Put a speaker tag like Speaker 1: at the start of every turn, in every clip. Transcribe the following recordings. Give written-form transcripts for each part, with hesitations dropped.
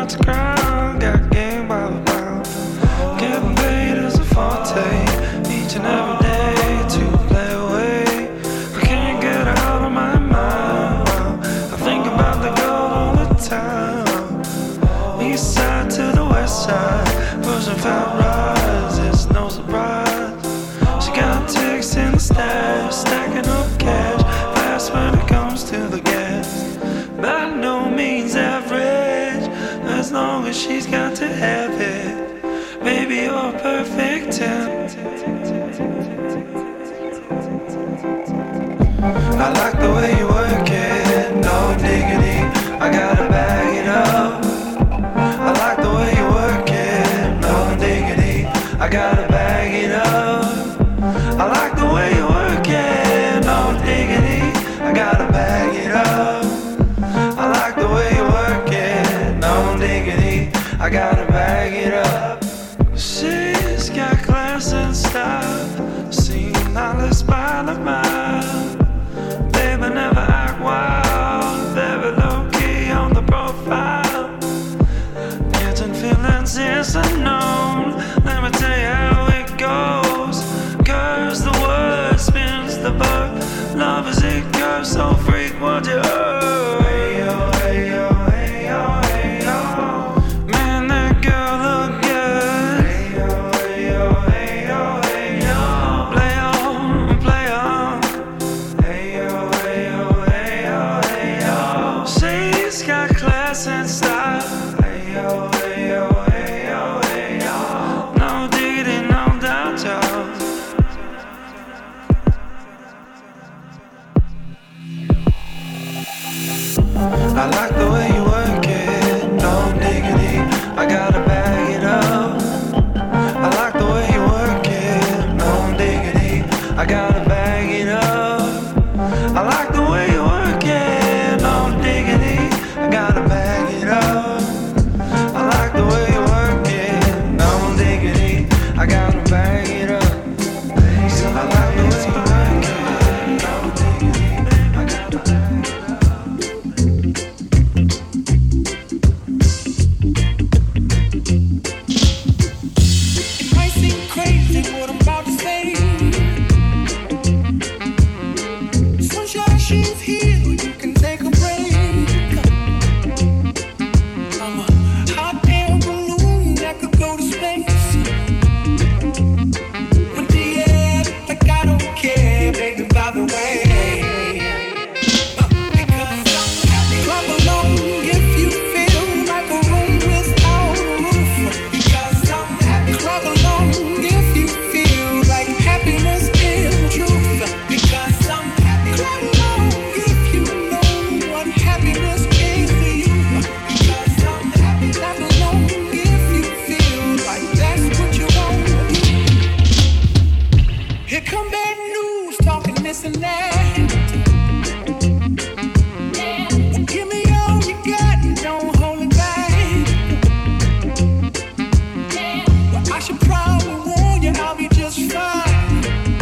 Speaker 1: not to cry, got game by the pound. Getting paid is a forte, each and every day to play away. I can't get out of my mind. I think about the girl all the time. East side to the west side, pushing fat rides, it's no surprise. She got ticks in the stash, stacking up cash, fast when it comes to the gas. By no means average, as long as she's got to have it. Baby, you're perfect 10. I like the way you work it, no diggity, I gotta bag it up. I like the way you work it, no diggity, I gotta bag it up. I like the way you work it, no diggity, I gotta bag it up. I like the way you work it, no diggity, I gotta bag it up. She's got class and style, seen knowledge by the mile. Baby, never act wild, very low key on the profile. Catching feelings is unknown, let me tell you how it goes. Curves the word, spins the verb, love is it curves, so freak what you heard. Hey yo, hey yo, hey yo, hey yo. Man, that girl look good. Hey yo, hey yo, hey yo, hey yo. Play on, play on. Hey yo, hey yo, hey yo, hey yo. She's got class and style. Hey yo, hey yo, hey yo, hey yo. No diggity, no doubt, y'all. I like the way you work it, no diggity, I gotta bag it up. I like the way you work it, no diggity, I gotta bag it up. I like the way you work it, no diggity, I gotta bag it up. I like the way you work it, no diggity, I gotta bag it up. I like the way you work it, no diggity, I gotta bag it up.
Speaker 2: It might seem crazy what I'm about to say. Sunshine, she's here, you can take a break. I'm a hot air balloon that could go to space. With the air, like I don't care, baby, by the way. Because clap along if you feel like a room without a roof. Because clap along if you feel like happiness is the truth. Because clap along if you know what happiness is to you. Because clap along if you feel like that's what you want to do. Here come bad news, talking this and that. Well, give me all you got, don't hold it back. Well, I should probably warn you, I'll be just fine.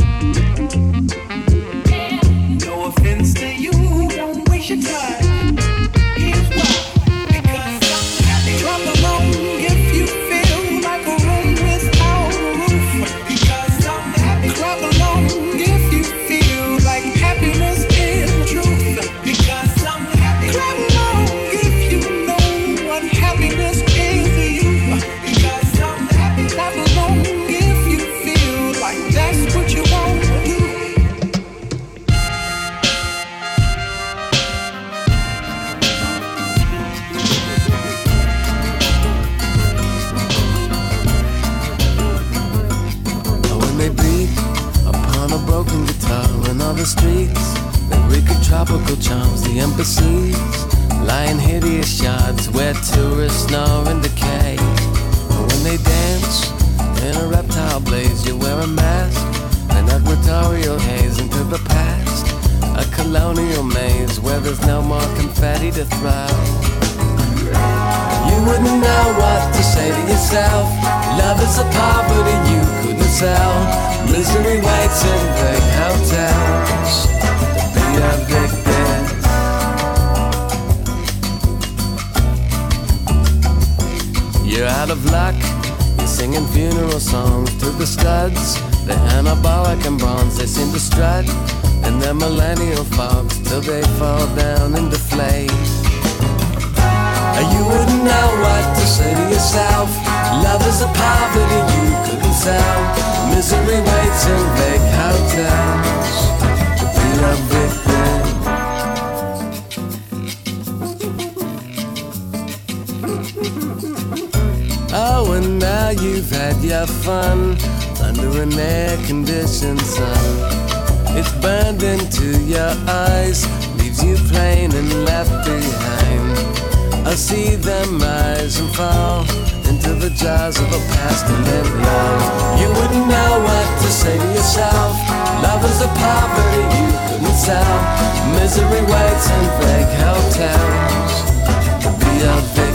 Speaker 2: No offense to you, don't waste your time. Here's why. Because clap along if you feel like a room without a roof. Because clap along if you feel like happiness is the truth. Because clap along if you know what happiness is to you. Because clap along if you feel like that's what you want to do.
Speaker 3: When they beat upon a broken guitar in all the streets, they reek of tropical charms. The embassies lie in hideous shards where tourists snore and decay. And when they dance in a reptile blaze, you wear a mask, an equatorial haze into the past, a colonial maze where there's no more confetti to throw. You wouldn't know what to say to yourself. Love is a poverty you couldn't sell. Misery waits in big hotels to be evicted. You're out of luck. You're singing funeral songs to the studs. They're anabolic and bronze. They seem to strut in their millennial fogs till they fall down and deflate. You wouldn't know what to say to yourself. Love is a poverty you couldn't sell. Misery waits in vague hotels to be a victim. Oh, and now you've had your fun under an air-conditioned sun. It's burned into your eyes, leaves you plain and left behind. I see them rise and fall into the jaws of a past to live love. You wouldn't know what to say to yourself. Love is a poverty you couldn't sell. Misery waits in vague hotels to be a victim.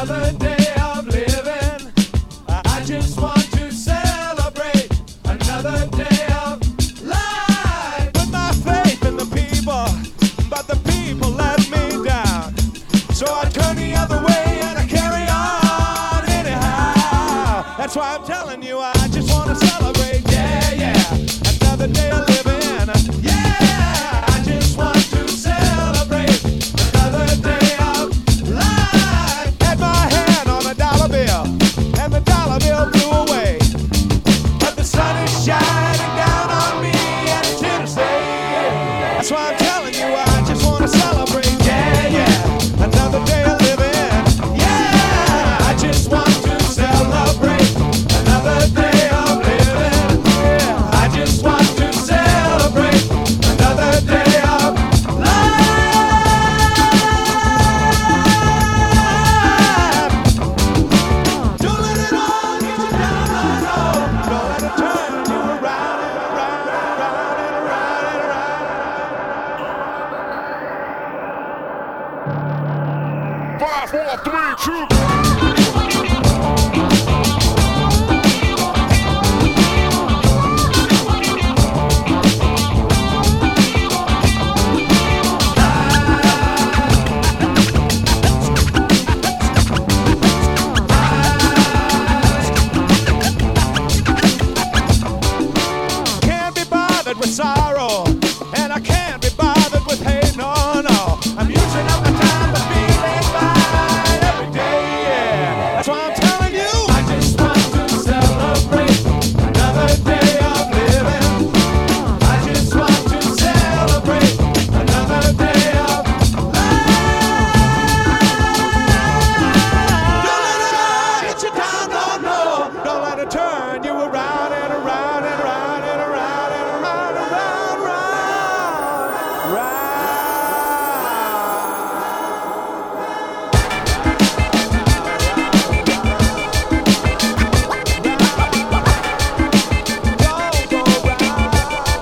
Speaker 1: another day of living. I just want to celebrate another day of life. Put my faith in the people, but the people let me down. So I turn the other way and I carry on anyhow. That's why I'm telling you, I just want to celebrate, yeah, yeah, another day of living. Yeah, I just want to celebrate another day of life. Had my hand on a dollar bill, and the dollar bill blew away. But the sun is shining down on me, and it's here to stay. That's why I'm telling you, I just want to celebrate, yeah, yeah, another day of living. Yeah, I just want to celebrate another day of living. Yeah, I just want to celebrate another day of life. Don't let it all get you down, no, no. Don't let it turn you around and around and around and around and around. 5, 4, 3, 2. Can't be bothered with sorrow, and I can't be bothered with hate, no, no. I'm using up my time but feeling fine every day, yeah. That's why I'm telling you, I just want to celebrate another day of living. I just want to celebrate another day of life. Don't let it all get you down, no, no. Don't let it turn you around and around and around and around and around and around, round, round. Don't go round.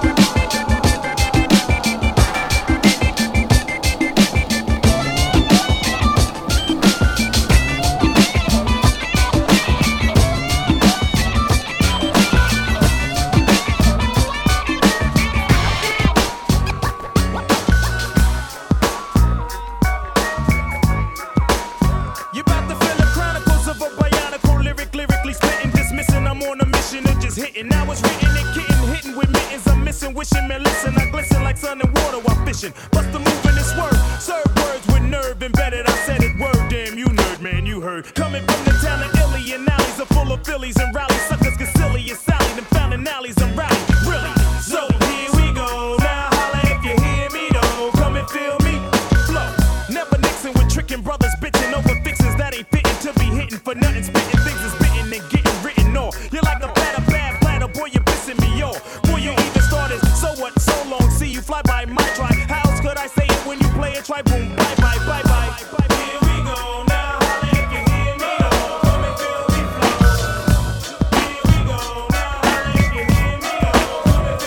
Speaker 4: You about to feel the chronicles of a bionicle lyrically spitting, dismissing. I'm on a mission and just hitting. Now it's written and getting hitting with mittens. I'm missing, wishing, man, listen. I glisten like sun and water while fishing. Bust the move in this word. Serve words with nerve embedded. I said it word, damn you nerd, man, you heard. Coming from the town of Illy and alleys are full of Phillies and rallies. Suckers get silly and Sally. Them founding alleys and rally. Really? So here we go. Now holla if you hear me though. Come and feel me. Flow. Never Nixon with tricking brothers bitching over fixes that ain't fitting to be hitting for nothing. Spitting things is bitten and getting written off. You're like a platter, bad platter, boy, you're pissing me off. Boy, you even started, so what, so long, see you fly by my try. How else could I say it when you play it? Try boom, bye bye, bye bye. Here we go now, holla if you hear me, oh, come and feel me flow. Here we go now, holla if you hear me, oh, come and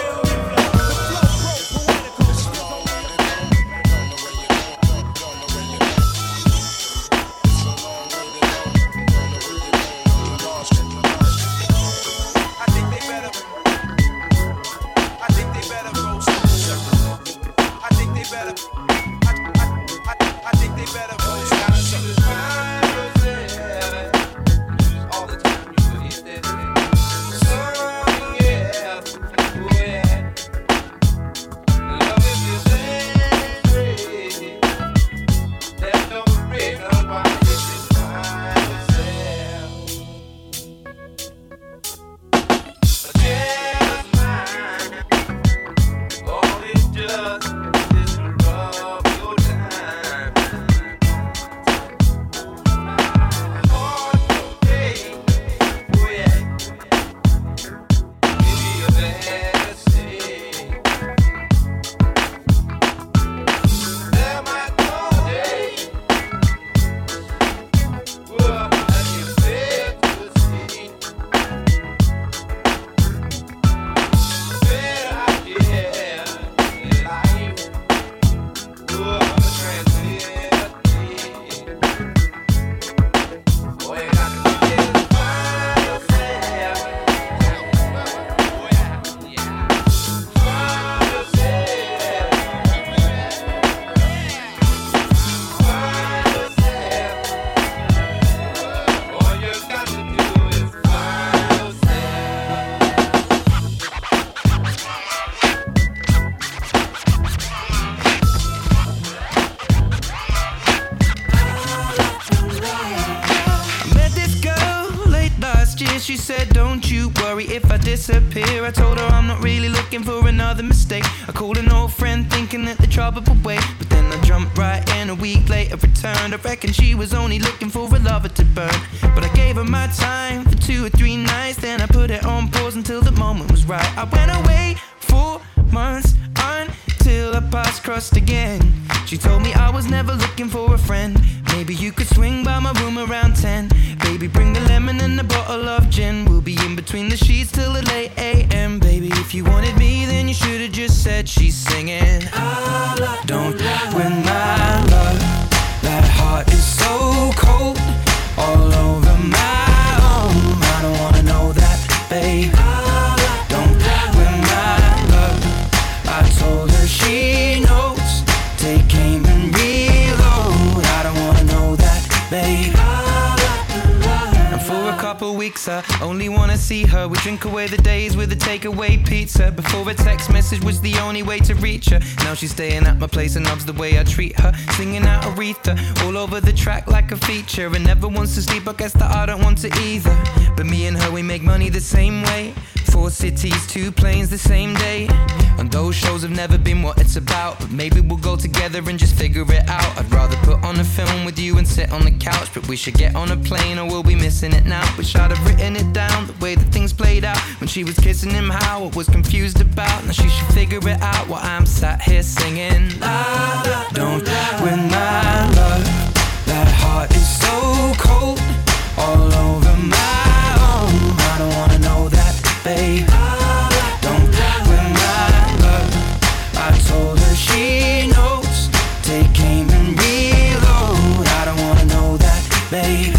Speaker 5: year she said, don't you worry if I disappear. I told her I'm not really looking for another mistake. I called an old friend thinking that the trouble would wait, but then I jumped right in. A week later returned. I reckon she was only looking for a lover to burn, but I gave her my time for 2 or 3 nights. Then I put it on pause until the moment was right. I went away 4 months until our paths crossed again. She told me I was never looking for a friend. Maybe you could swing by my room around 10. Baby, bring the lemon and a bottle of gin. We'll be in between the sheets till the late AM. Baby, if you wanted me, then you should've just said she's singing. Don't win my love. That heart is so cold, all over my own. I don't wanna know that, babe. Don't win my love. I told her she knows. Take aim and reload. I don't wanna know that, babe. And for a couple weeks I only wanna see her. We drink away the days with a takeaway pizza. Before a text message was the only way to reach her. Now she's staying at my place and loves the way I treat her. Singing out Aretha all over the track like a feature. And never wants to sleep, I guess that I don't want to either. But me and her, we make money the same way. 4 cities, 2 planes the same day. And those shows have never been what it's about, but maybe we'll go together and just figure it out. I'd rather put on a film with you and sit on the couch, but we should get on a plane or we'll be missing it now. Wish I'd have written it down, the way that things played out. When she was kissing him, how I was confused about. Now she should figure it out while I'm sat here singing. La, la, don't win my love. That heart is so cold, all over my own. I don't wanna know that, babe. Don't win my love. I told her she knows. Take aim and reload. I don't wanna know that, babe.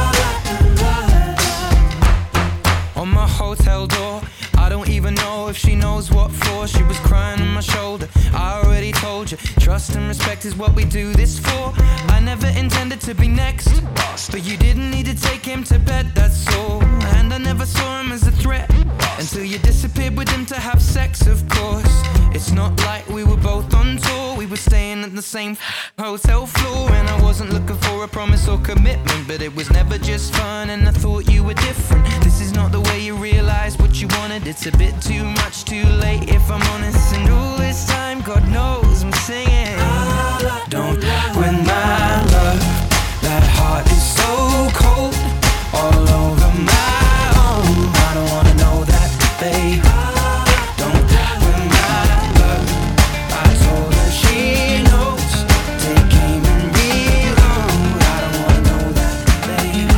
Speaker 5: On my hotel door, I don't even know if she knows what for. She was crying on my shoulder. I already told you, trust and respect is what we do this for. I never intended to be next, but you didn't need to take him to bed, that's all. And I never saw him as a threat until you disappeared with him to have sex, of course. It's not like we were both on tour. We were staying at the same hotel floor. And I wasn't looking for a promise or commitment, but it was never just fun and I thought you were different. This is not the way you realize what you wanted. It's a bit too much too late if I'm honest. And all this time, God knows I'm singing. Don't win my love. That heart is so cold, all over my own. I don't wanna know that, babe. Don't win my love. I told her she knows. Take aim and reload. I don't wanna know that, babe.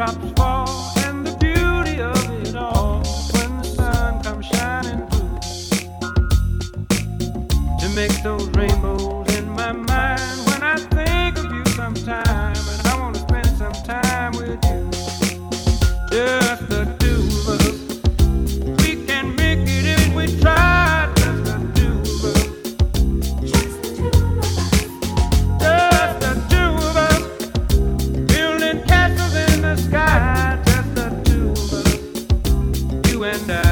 Speaker 6: raindrops fall, and the beauty of it all when the sun comes shining through to make those rainbows in my mind. When I think of you sometime, and I want to spend some time with you, just the two of us. We can make it if we try, just the two of us. Just the two of us. Building castles in the sky, just the two of us. You and I.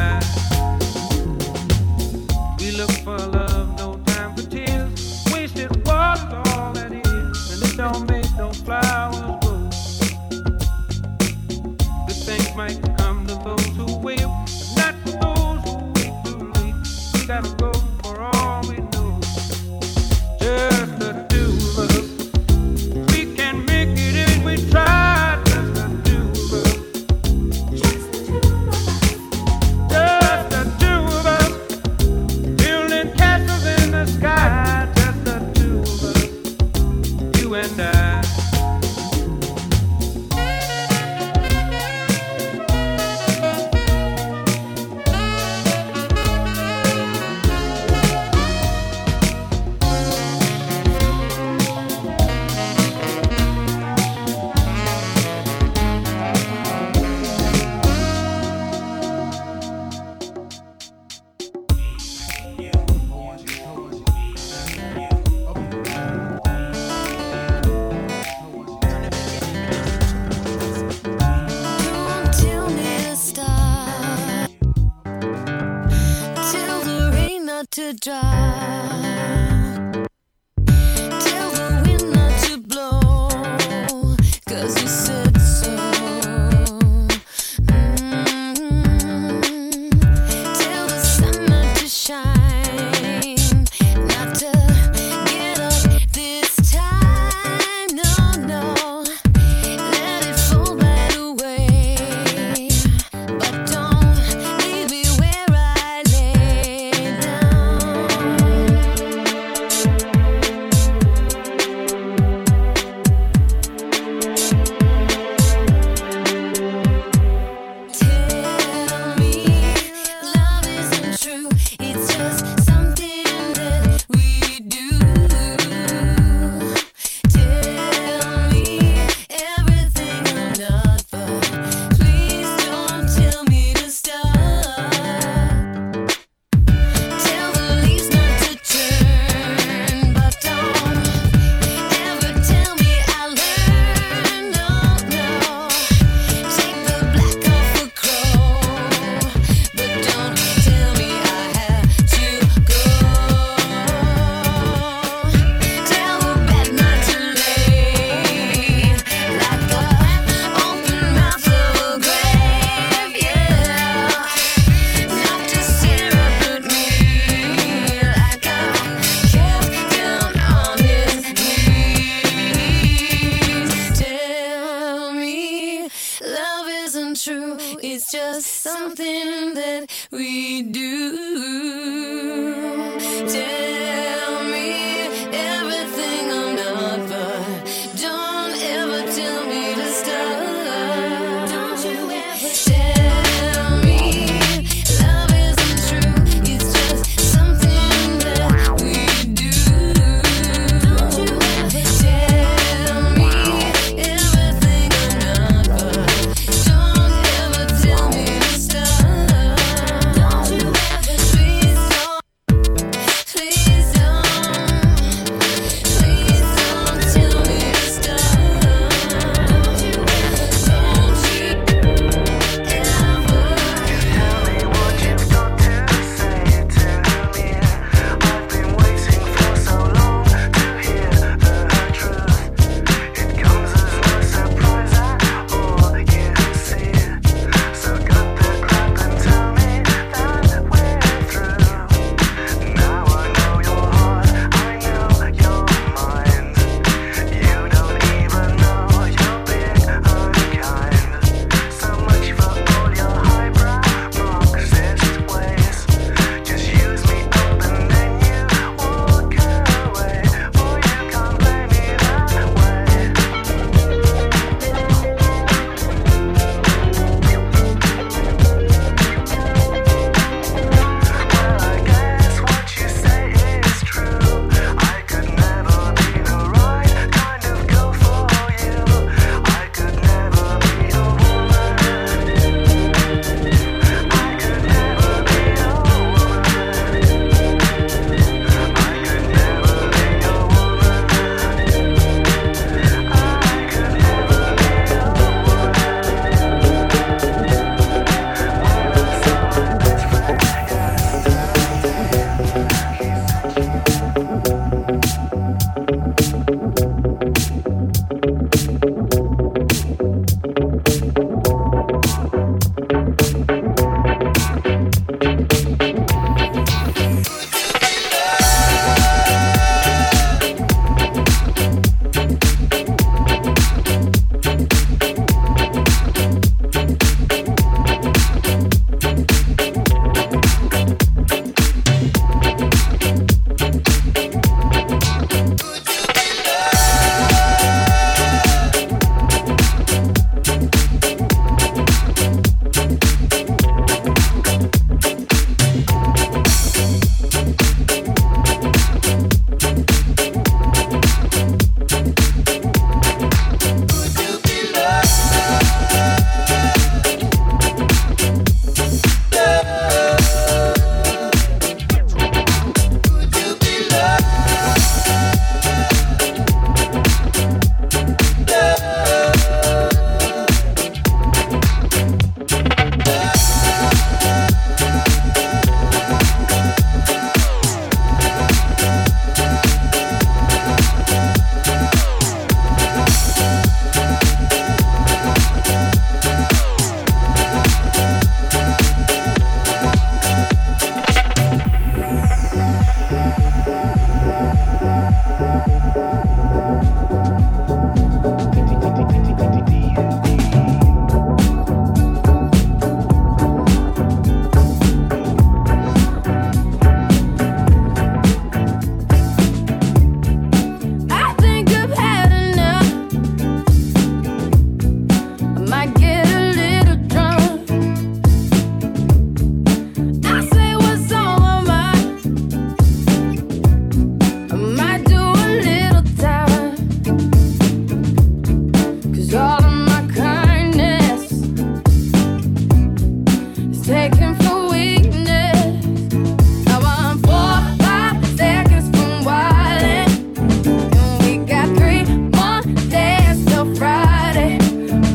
Speaker 6: We look for love, no time for tears. Wasted water's all that is, and it don't make no flowers grow. Good things might come to those who wait, but not for those who wait too late. We gotta go for all we know. Just the two of us. We can make it if we try. Just the two of us. Just the two of us. Building castles in the sky. Just the two of us. You and I.
Speaker 7: Don't tell me to stop. Tell the rain not to drop. Tell the wind not to blow. 'Cause you said so. Tell the sun not to shine. Not to get up this time. No, no. Let it fall right away. But don't leave me where I lay down. Tell me love isn't true. It's just something that we do. Tell me everything I'm not, but please don't tell me to stop. Tell the leaves not to turn, but don't ever tell me I learned. No, no. Take the black off a crow, but don't tell me I have to go. Tell the bed not to lay like the open mouth of a grave, yeah. Not to stare up at me like I kept down on his knees. Tell me love isn't true. It's just something that we do. Tell me everything I'm not, but don't ever tell me to stop. Don't you ever tell me love isn't true. It's just something that we do. Don't you ever tell me everything I'm not, but don't ever tell me to stop. Don't you ever, please don't.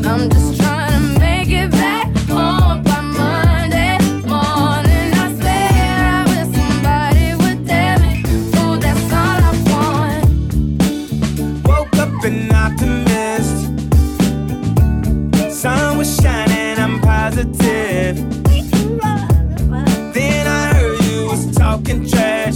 Speaker 7: I'm just trying to make it back home by Monday morning. I swear I wish somebody would tell me, oh, that's all I want.
Speaker 8: Woke up an optimist. Sun was shining, I'm positive. Then I heard you was talking trash.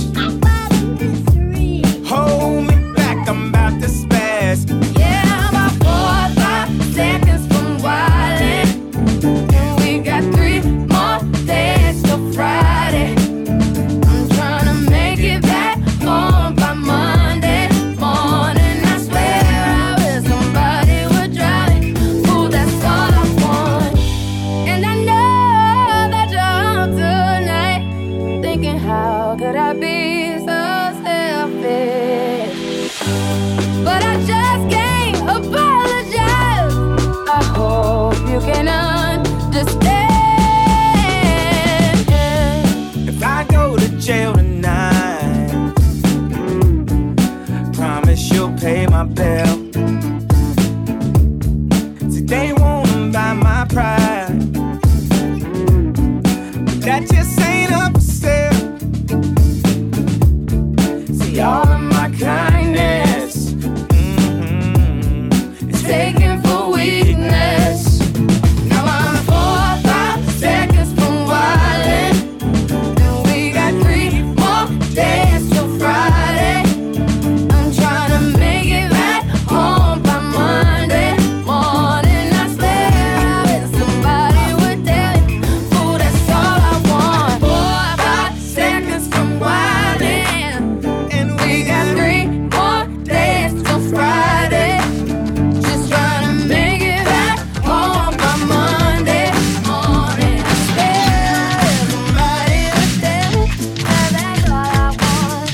Speaker 8: Hold me back, I'm about to spaz.
Speaker 7: Yeah, I'm about 4 or 5 seconds from wildin', and we got 3 more days till Friday. I'm trying to make it back home by Monday morning. I swear I wish somebody would drive me. Ooh, that's all I want. And I know that you're home tonight, thinking how could I be so selfish? But I just can't apologize. I hope you can understand.
Speaker 8: If I go to jail tonight, promise you'll pay my bill. See, they wanna buy my pride, but that just ain't up for sale. See, all of my kindness is
Speaker 7: Taken for weakness. Now I'm 4 or 5 seconds from wildin', and we got 3 more days till Friday. I'm trying to make it back home by Monday morning. I swear I wish somebody would tell me, ooh, that's all I want. 4 or 5 seconds from wildin',
Speaker 8: and
Speaker 7: we got 3 more days till Friday. Just trying to make it back home by Monday morning. I swear if somebody would tell me that that's all I want.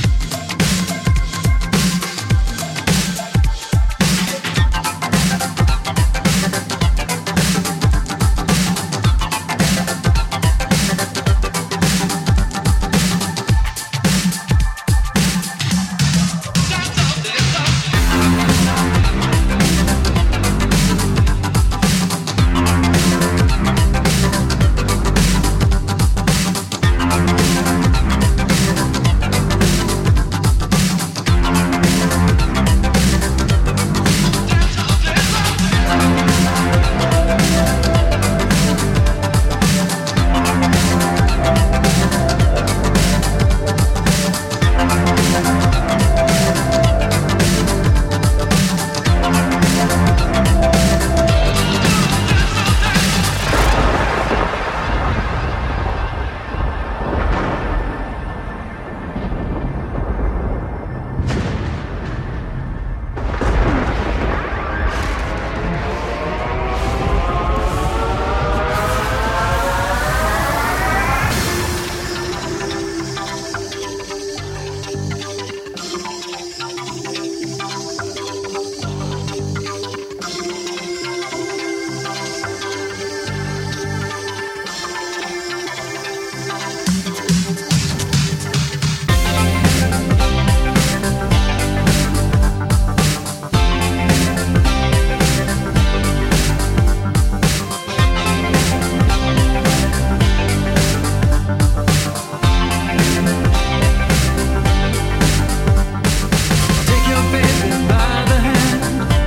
Speaker 1: Take your baby by the hand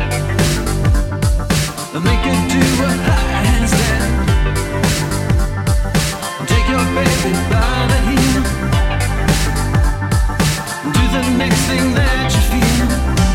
Speaker 1: and make her do a handstand. Take your baby by the heel and do the next thing that you feel.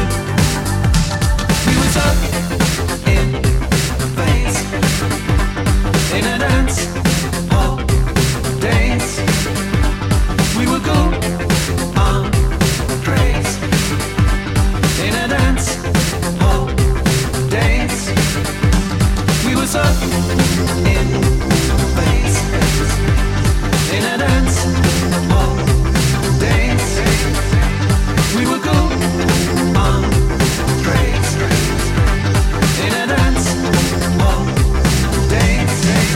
Speaker 1: We was up in the place in a dance hall days. We would go on craze in a dance hall days. We was up in the place in a dance hall days. We would go on craze in a dance hall days.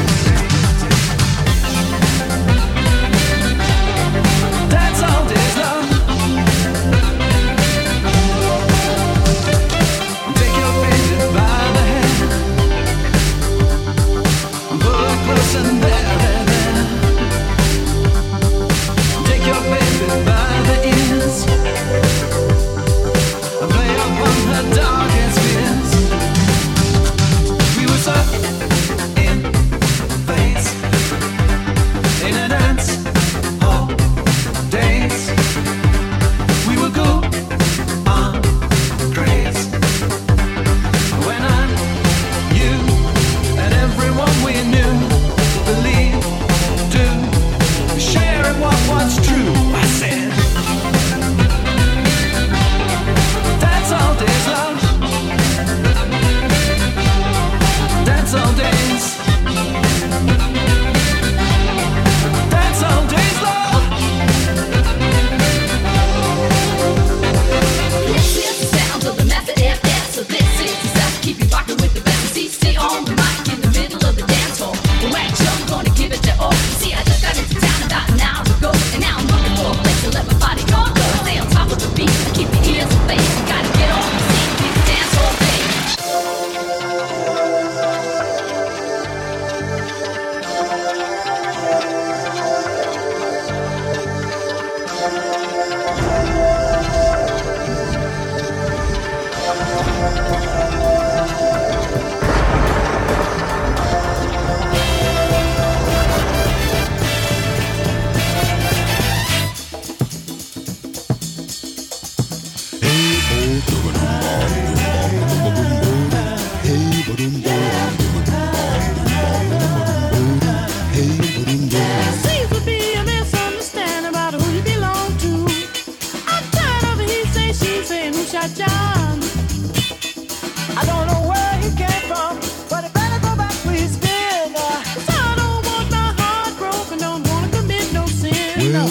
Speaker 1: That's all days long. Take your baby by the hand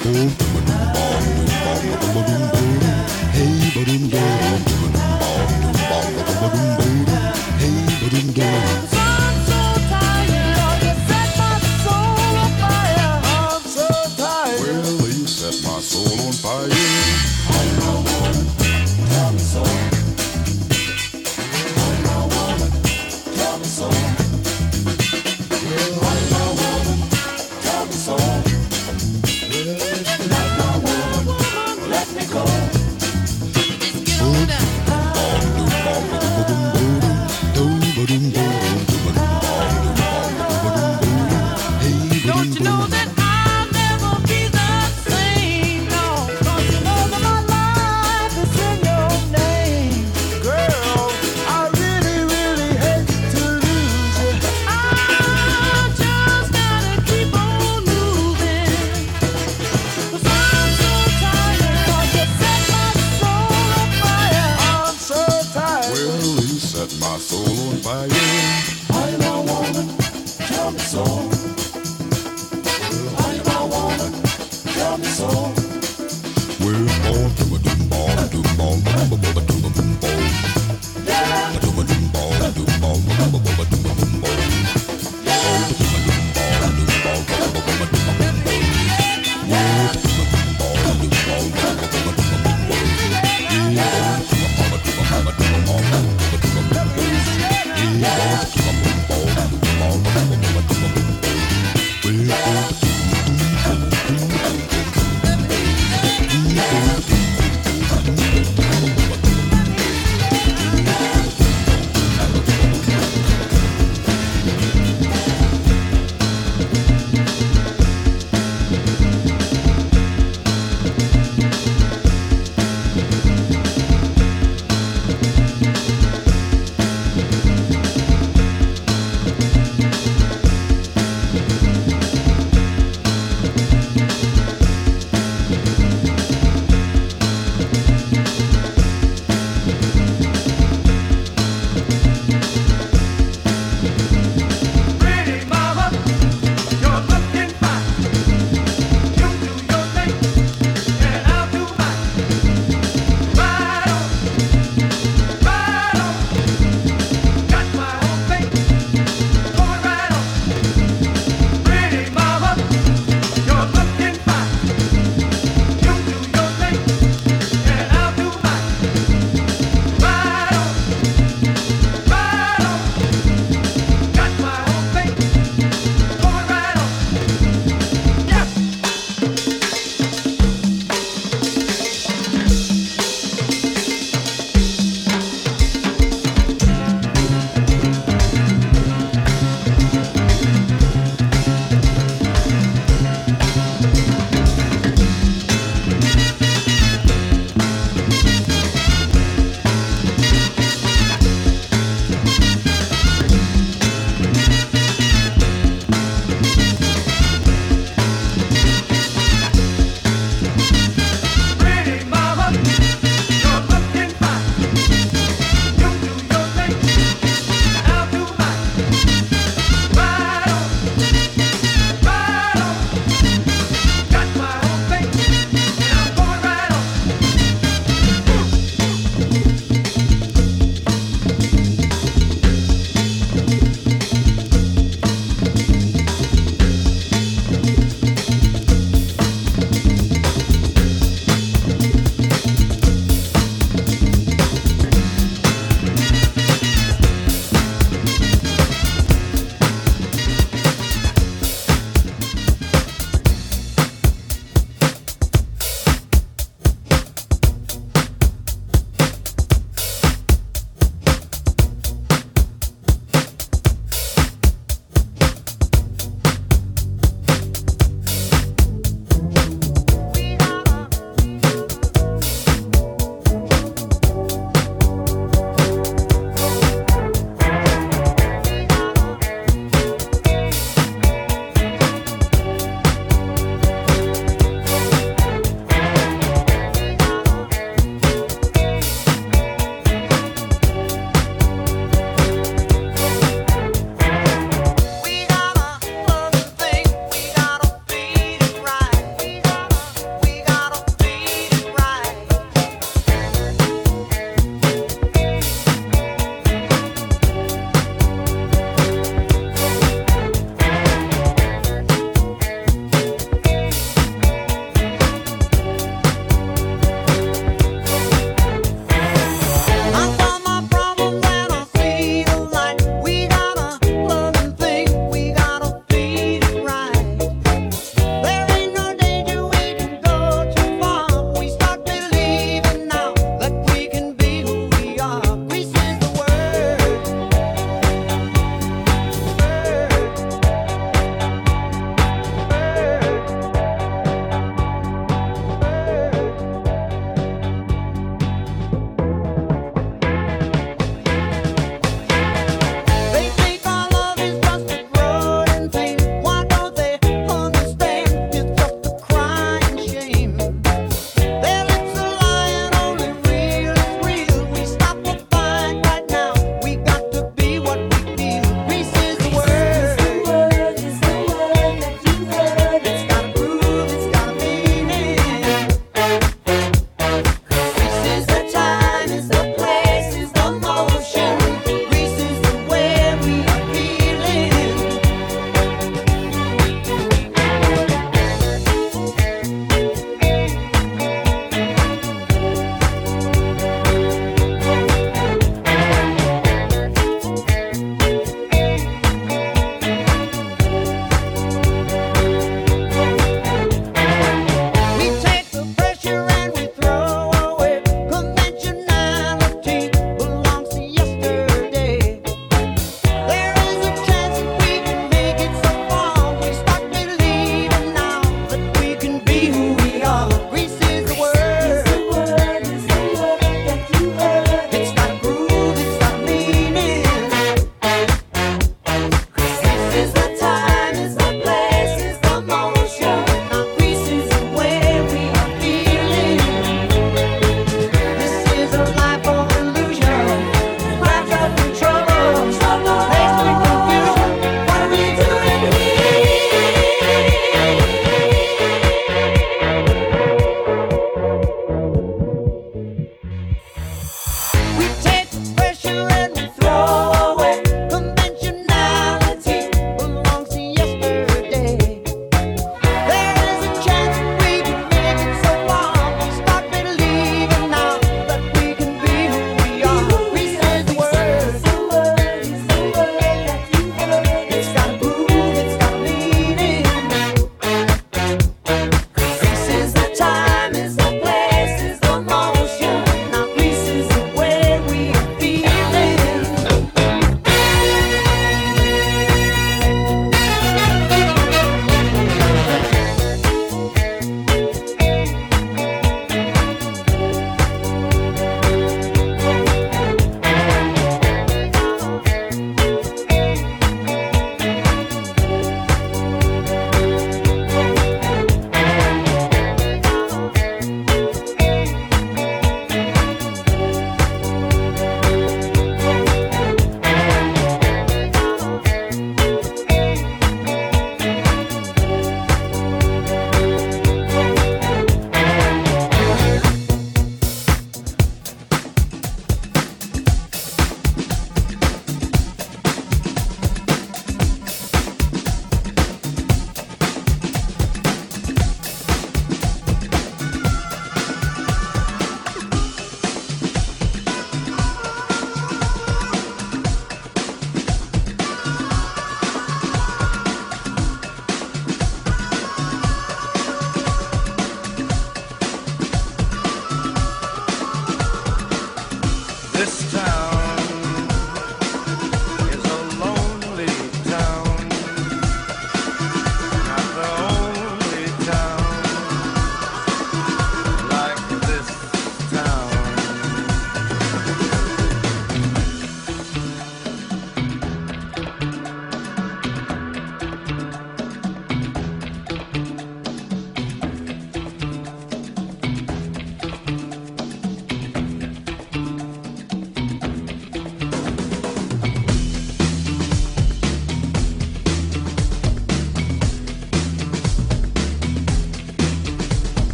Speaker 9: Well, you set my soul on fire.
Speaker 2: Don't you know that I'll never be the same? No, 'cause you know that my life is in your name. Girl, I really, really hate to lose you. I just gotta keep on moving. 'Cause I'm so tired, 'cause you set my soul on fire. I'm so tired.
Speaker 9: Well, you set my soul on fire.
Speaker 2: I'm a woman, tell me so.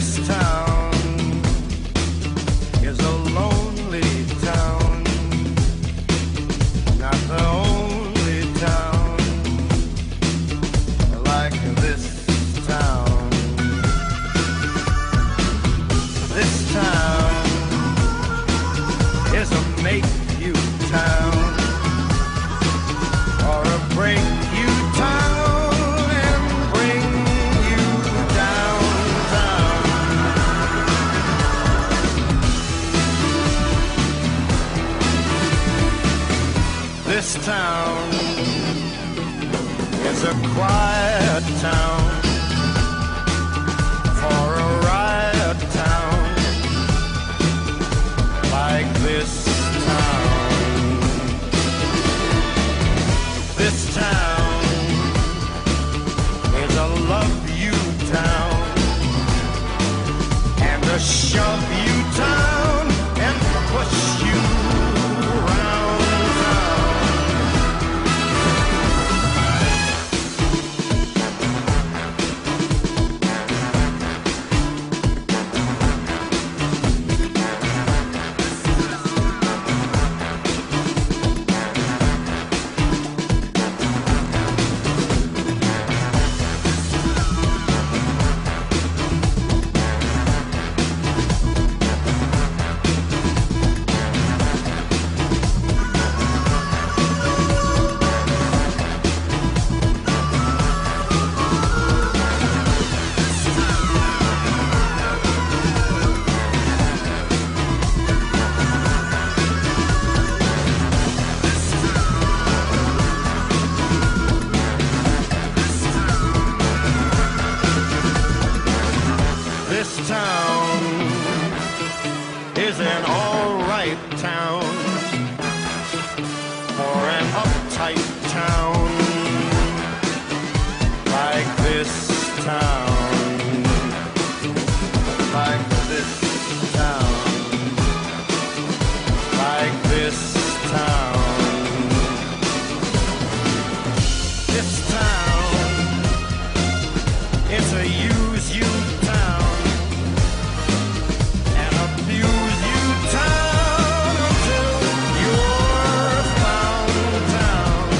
Speaker 10: This town is a lonely town, not the only town like this town. This town is a make-you town or a break-you town and bring you downtown. This town is a quiet town for a riot town like this town. This town is a love you town and a shove you town and push you around town. This town is an alright town for an uptight town like this town, like this town, like this town. This town, it's a use you town. Abuse you town until you're found town.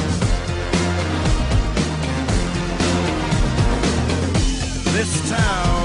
Speaker 10: This town